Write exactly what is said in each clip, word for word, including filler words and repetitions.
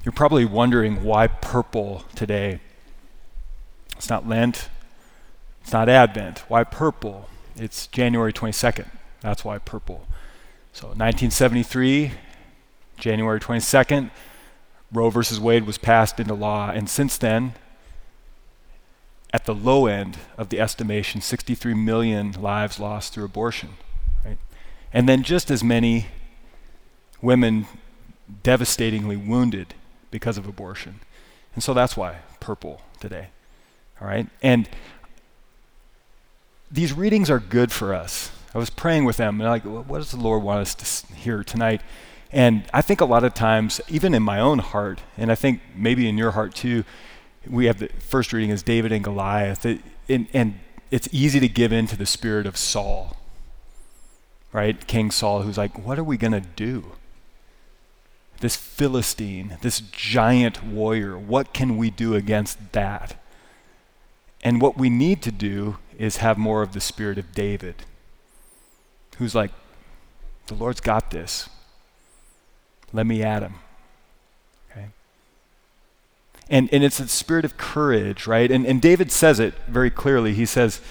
You're probably wondering why purple today. It's not Lent. It's not Advent. Why purple? It's January twenty-second. That's why purple. So nineteen seventy-three, January twenty-second, Roe versus Wade was passed into law. And since then, at the low end of the estimation, sixty-three million lives lost through abortion. Right? And then just as many women devastatingly wounded because of abortion. And so that's why purple today. All right? And these readings are good for us. I was praying with them, and I'm like, what does the Lord want us to hear tonight? And I think a lot of times, even in my own heart, and I think maybe in your heart too, we have the first reading is David and Goliath, it, and, and it's easy to give in to the spirit of Saul, right? King Saul, who's like, what are we going to do? This Philistine, this giant warrior, what can we do against that? And what we need to do is have more of the spirit of David, who's like, the Lord's got this. Let me at him. Okay? And and it's a spirit of courage, right? And and David says it very clearly. He says,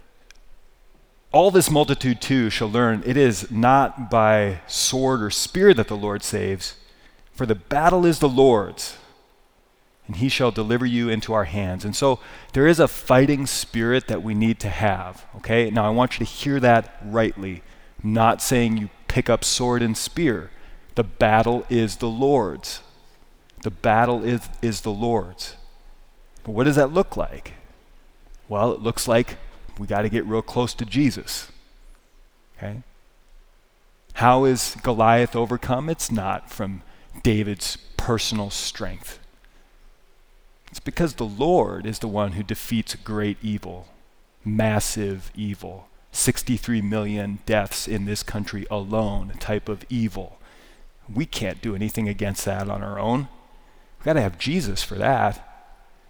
all this multitude too shall learn it is not by sword or spear that the Lord saves, for the battle is the Lord's, and he shall deliver you into our hands. And so there is a fighting spirit that we need to have, okay? Now I want you to hear that rightly. I'm not saying you pick up sword and spear. The battle is the Lord's. The battle is, is the Lord's. But what does that look like? Well, it looks like we got to get real close to Jesus, okay? How is Goliath overcome? It's not from David's personal strength. It's because the Lord is the one who defeats great evil, massive evil, sixty-three million deaths in this country alone, type of evil. We can't do anything against that on our own. We've got to have Jesus for that.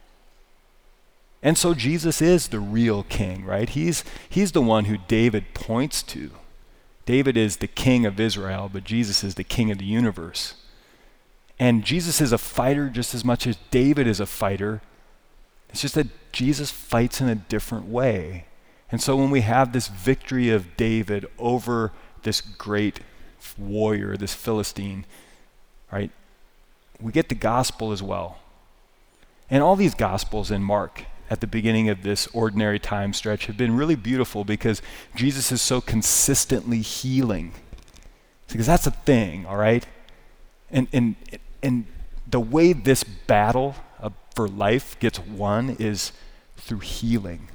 And so Jesus is the real king, right? He's, he's the one who David points to. David is the king of Israel, but Jesus is the king of the universe. And Jesus is a fighter just as much as David is a fighter. It's just that Jesus fights in a different way. And so when we have this victory of David over this great warrior, this Philistine, right, we get the gospel as well. And all these gospels in Mark at the beginning of this ordinary time stretch have been really beautiful because Jesus is so consistently healing. Because that's a thing, all right? And and and the way this battle uh, for life gets won is through healing.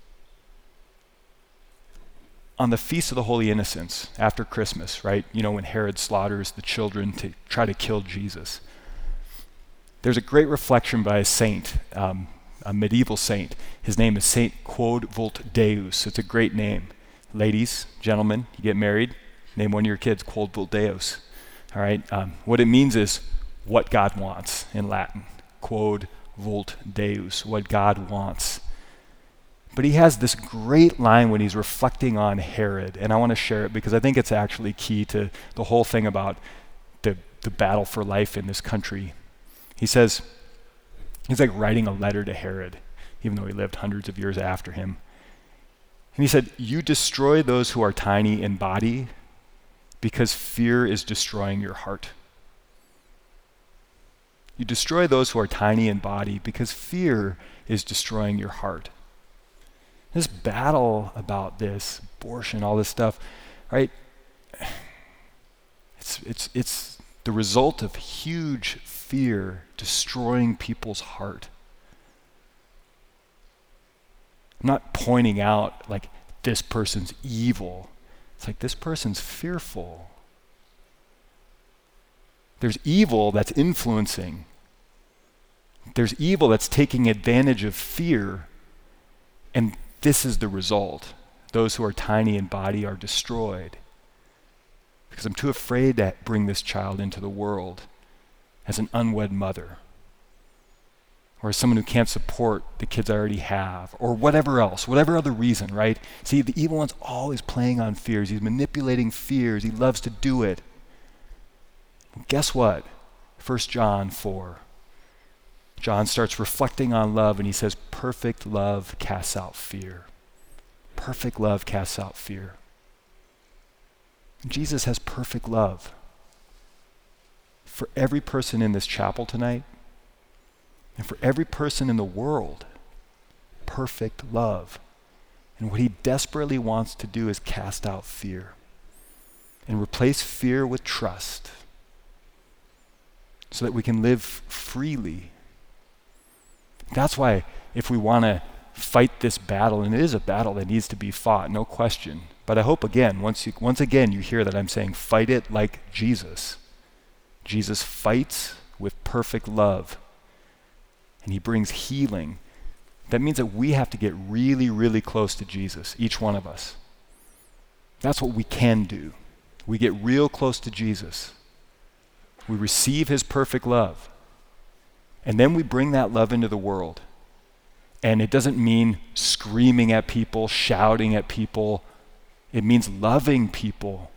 On the Feast of the Holy Innocents, after Christmas, right? You know, when Herod slaughters the children to try to kill Jesus. There's a great reflection by a saint, um, a medieval saint. His name is Saint Quod Vult Deus. It's a great name. Ladies, gentlemen, you get married, name one of your kids Quod Vult Deus. All right? Um, what it means is what God wants in Latin. Quod Vult Deus, what God wants. But he has this great line when he's reflecting on Herod, and I want to share it because I think it's actually key to the whole thing about the, the battle for life in this country. He says, he's like writing a letter to Herod, even though he lived hundreds of years after him. And he said, you destroy those who are tiny in body because fear is destroying your heart. You destroy those who are tiny in body because fear is destroying your heart. This battle about this, abortion, all this stuff, right? It's it's it's the result of huge fear destroying people's heart. I'm not pointing out like this person's evil. It's like this person's fearful. There's evil that's influencing. There's evil that's taking advantage of fear. And this is the result. Those who are tiny in body are destroyed. Because I'm too afraid to bring this child into the world as an unwed mother, or as someone who can't support the kids I already have, or whatever else, whatever other reason, right? See, the evil one's always playing on fears. He's manipulating fears. He loves to do it. Well, guess what? First John four, John starts reflecting on love and he says, perfect love casts out fear. Perfect love casts out fear. Jesus has perfect love for every person in this chapel tonight and for every person in the world. Perfect love. And what he desperately wants to do is cast out fear and replace fear with trust so that we can live freely. That's why if we want to fight this battle, and it is a battle that needs to be fought, no question. But I hope again, once you, once again you hear that I'm saying fight it like Jesus. Jesus fights with perfect love. And he brings healing. That means that we have to get really, really close to Jesus, each one of us. That's what we can do. We get real close to Jesus. We receive his perfect love. And then we bring that love into the world. And it doesn't mean screaming at people, shouting at people. It means loving people.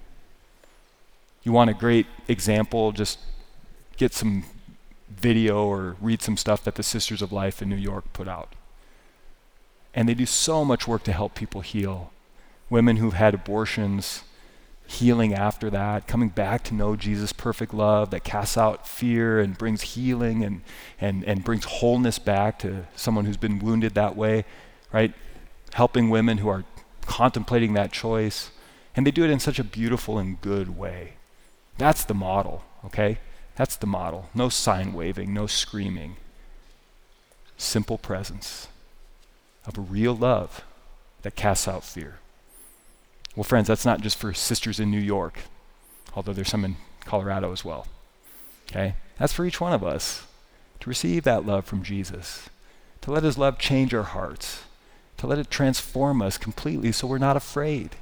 You want a great example? Just get some video or read some stuff that the Sisters of Life in New York put out. And they do so much work to help people heal. Women who've had abortions, healing after that, coming back to know Jesus' perfect love that casts out fear and brings healing and, and, and brings wholeness back to someone who's been wounded that way, right? Helping women who are contemplating that choice. And they do it in such a beautiful and good way. That's the model, okay? That's the model. No sign waving, no screaming. Simple presence of a real love that casts out fear. Well, friends, that's not just for sisters in New York, although there's some in Colorado as well. Okay? That's for each one of us to receive that love from Jesus, to let his love change our hearts, to let it transform us completely so we're not afraid.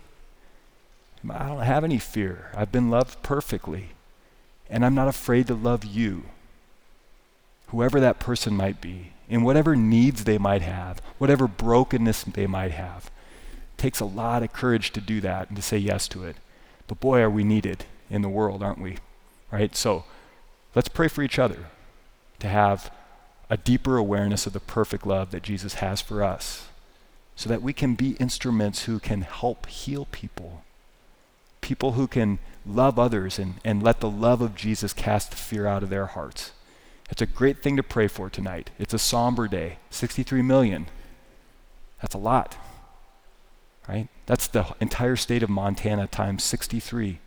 I don't have any fear. I've been loved perfectly, and I'm not afraid to love you, whoever that person might be, in whatever needs they might have, whatever brokenness they might have. It takes a lot of courage to do that and to say yes to it. But boy, are we needed in the world, aren't we? Right? So let's pray for each other to have a deeper awareness of the perfect love that Jesus has for us so that we can be instruments who can help heal people, people who can love others and, and let the love of Jesus cast the fear out of their hearts. It's a great thing to pray for tonight. It's a somber day. sixty-three million. That's a lot, right? That's the entire state of Montana times sixty-three.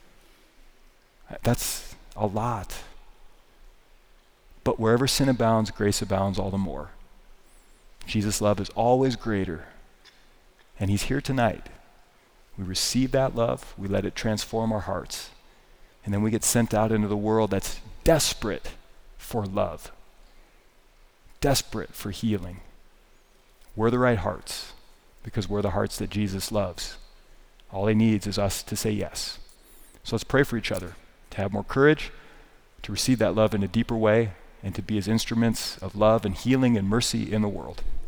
That's a lot. But wherever sin abounds, grace abounds all the more. Jesus' love is always greater. And he's here tonight. We receive that love. We let it transform our hearts. And then we get sent out into the world that's desperate for love, desperate for healing. We're the right hearts because we're the hearts that Jesus loves. All he needs is us to say yes. So let's pray for each other, to have more courage, to receive that love in a deeper way, and to be his instruments of love and healing and mercy in the world.